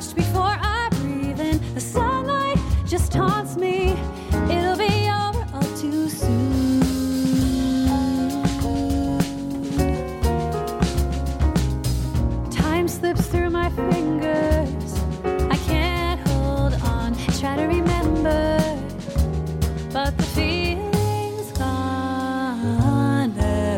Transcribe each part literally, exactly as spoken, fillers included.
crushed before I breathe in. The sunlight just taunts me. It'll be over all too soon. Time slips through my fingers. I can't hold on. Try to remember, but the feeling's gone.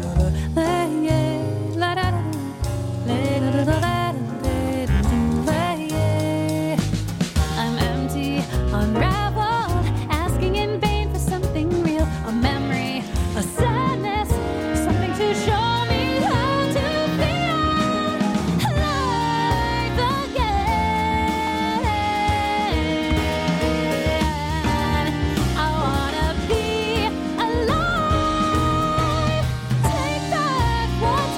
I'm empty, unraveled, asking in vain for something real, a memory, a sadness, something to show me how to feel life again. I wanna be alive. Take back what's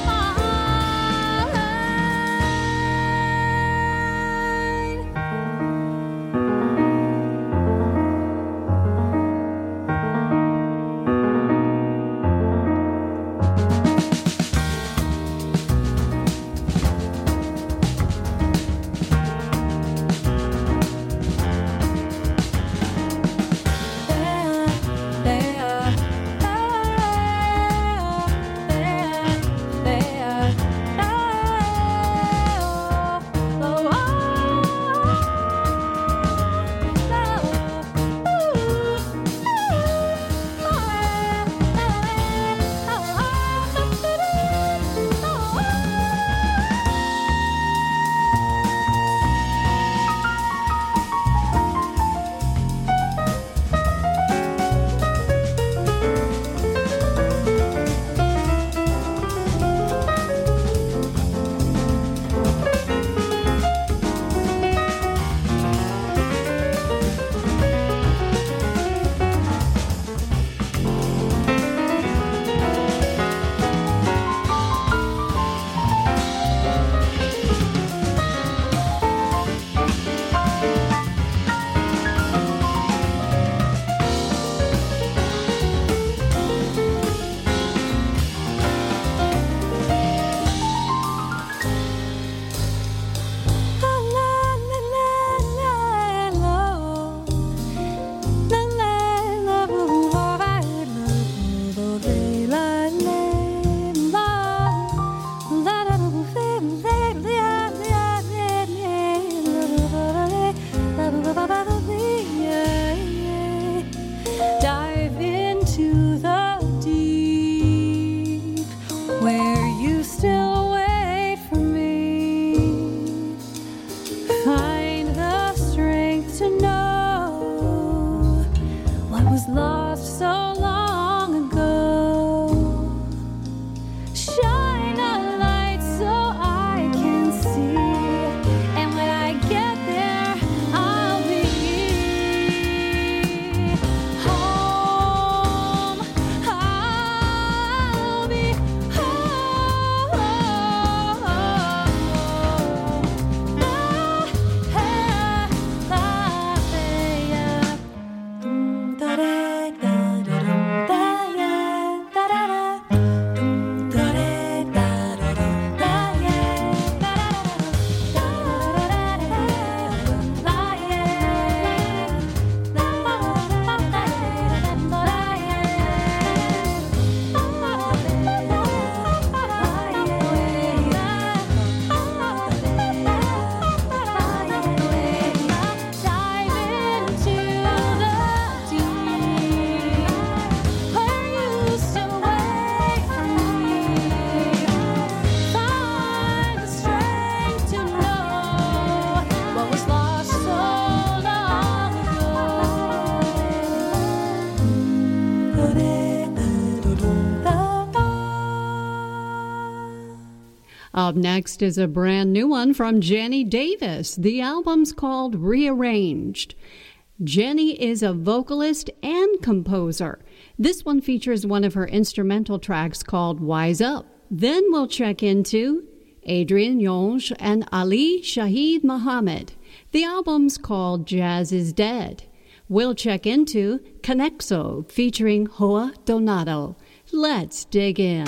dive into the deep where you still wait for me. Find the strength to know what was lost so long ago. Shine a light so I can see, and when I get there, I'll be home. I'll be home. Up next is a brand new one from Jenny Davis. The album's called Rearranged. Jenny is a vocalist and composer. This one features one of her instrumental tracks called Wise Up. Then we'll check into Adrian Yonge and Ali Shahid Muhammad. The album's called Jazz is Dead. We'll check into Conexo featuring Hoa Donato. Let's dig in.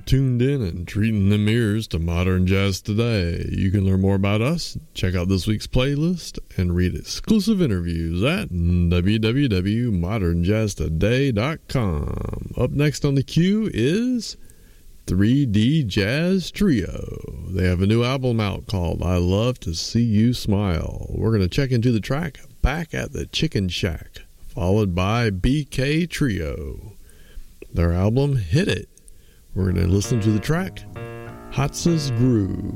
tuned in and treating them ears to Modern Jazz Today. You can learn more about us, check out this week's playlist, and read exclusive interviews at w w w dot modern jazz today dot com. Up next on the queue is three D Jazz Trio. They have a new album out called I Love to See You Smile. We're going to check into the track Back at the Chicken Shack, followed by B K Trio. Their album Hit It. We're going to listen to the track Hatsa's Groove.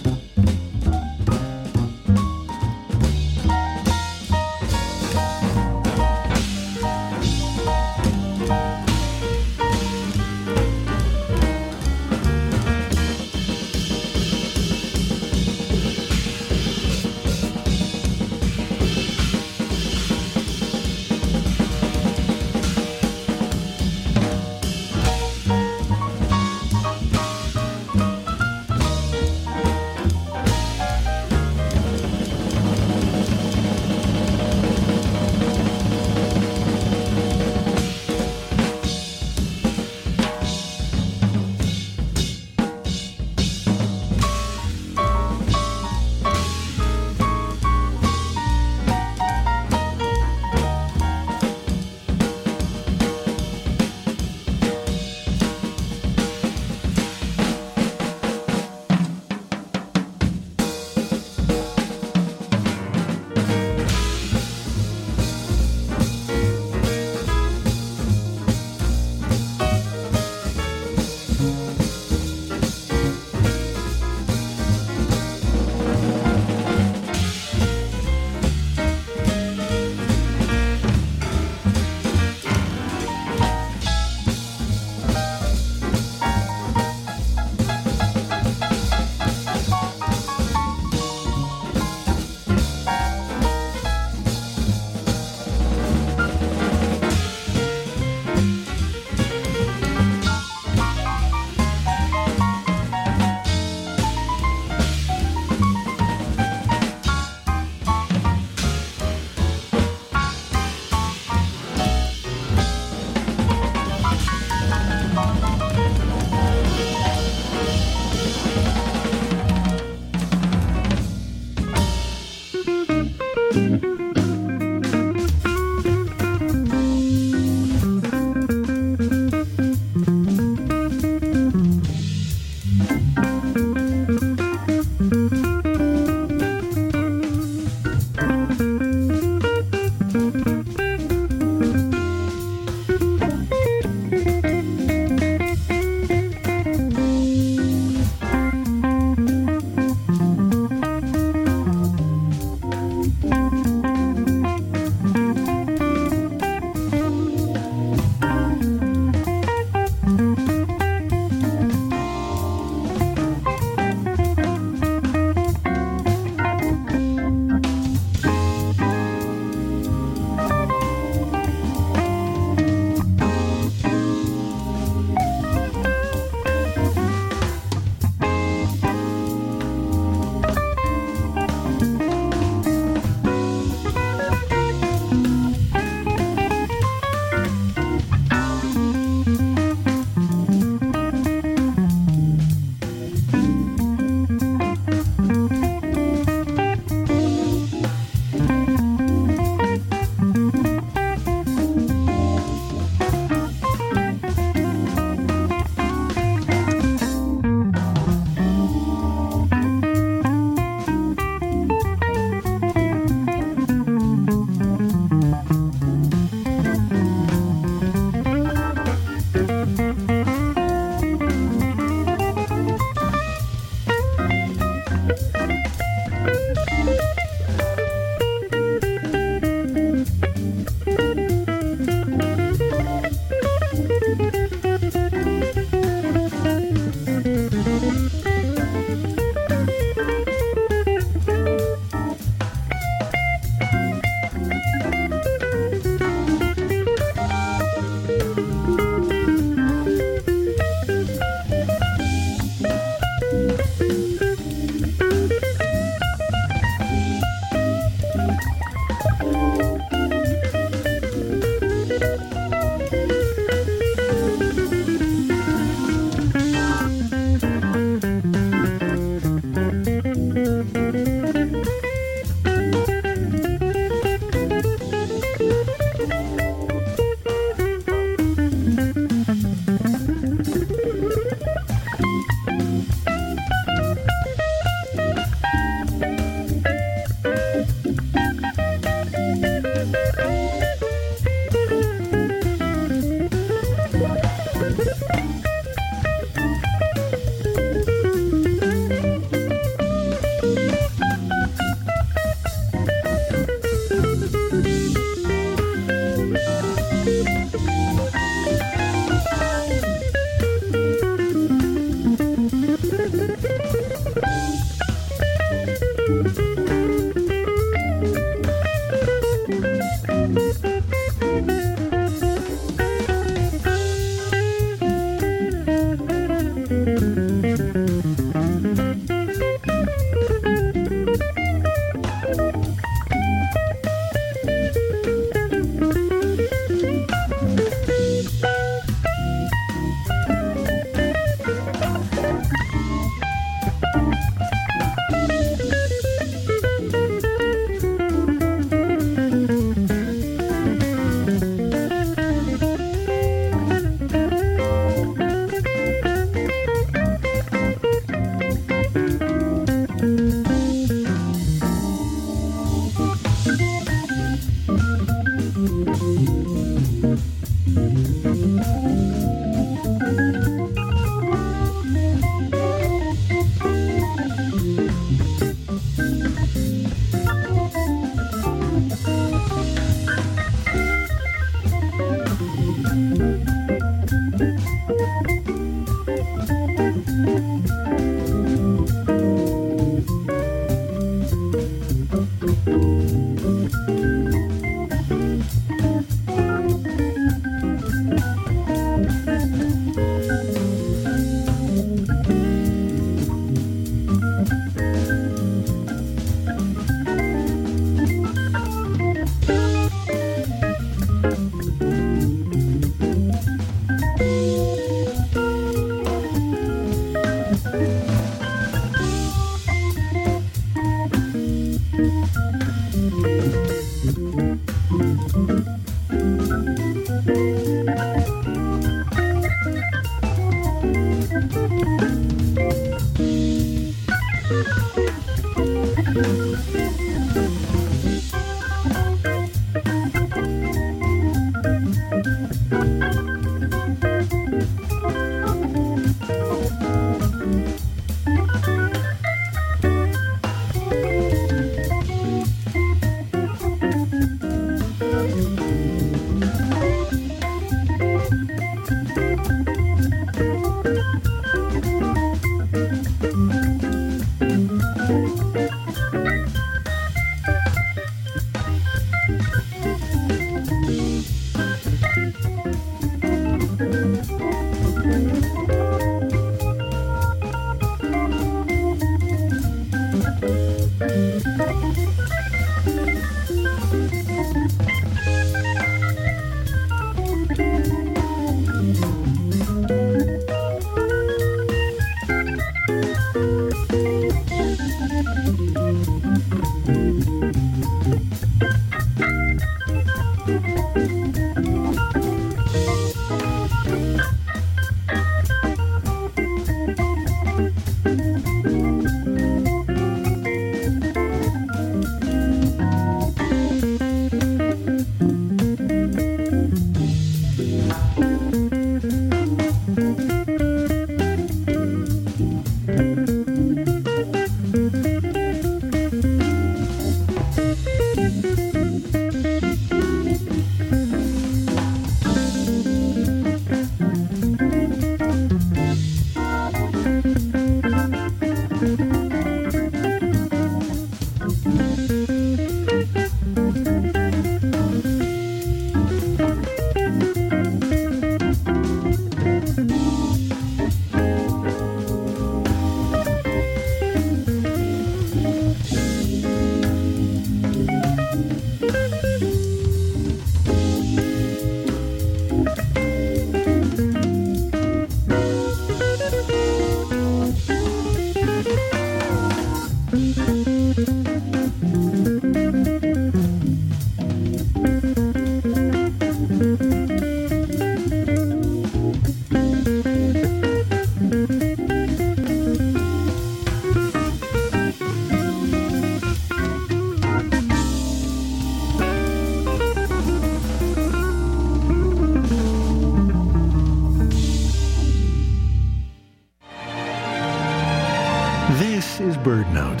This is BirdNote.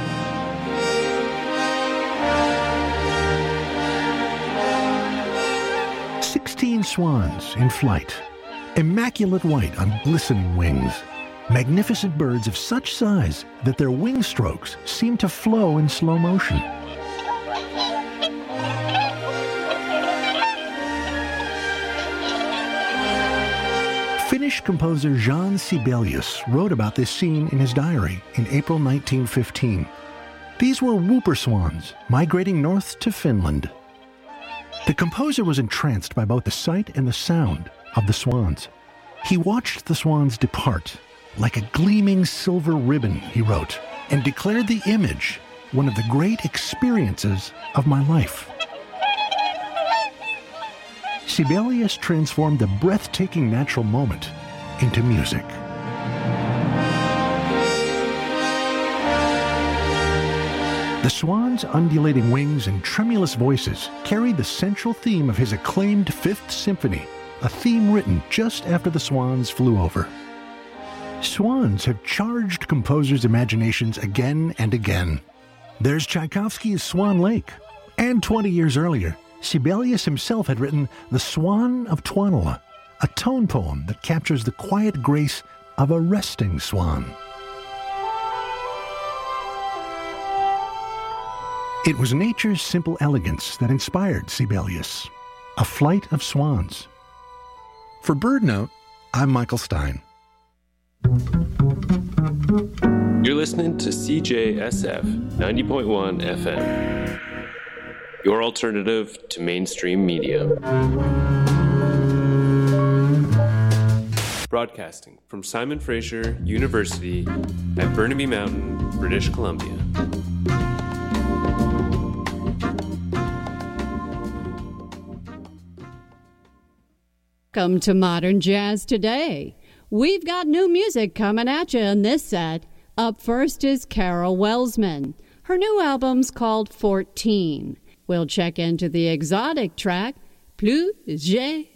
Sixteen swans in flight, immaculate white on glistening wings. Magnificent birds of such size that their wing strokes seem to flow in slow motion. Finnish composer Jean Sibelius wrote about this scene in his diary in April nineteen fifteen. These were whooper swans migrating north to Finland. The composer was entranced by both the sight and the sound of the swans. He watched the swans depart like a gleaming silver ribbon, he wrote, and declared the image one of the great experiences of my life. Sibelius transformed the breathtaking natural moment into music. The swans' undulating wings and tremulous voices carried the central theme of his acclaimed Fifth Symphony, a theme written just after the swans flew over. Swans have charged composers' imaginations again and again. There's Tchaikovsky's Swan Lake, and twenty years earlier, Sibelius himself had written The Swan of Tuonela, a tone poem that captures the quiet grace of a resting swan. It was nature's simple elegance that inspired Sibelius, A Flight of Swans. For BirdNote, I'm Michael Stein. You're listening to C J S F ninety point one F M, your alternative to mainstream media. Broadcasting from Simon Fraser University at Burnaby Mountain, British Columbia. Welcome to Modern Jazz Today. We've got new music coming at you in this set. Up first is Carol Welsman. Her new album's called fourteen. We'll check into the exotic track, Plus J'ai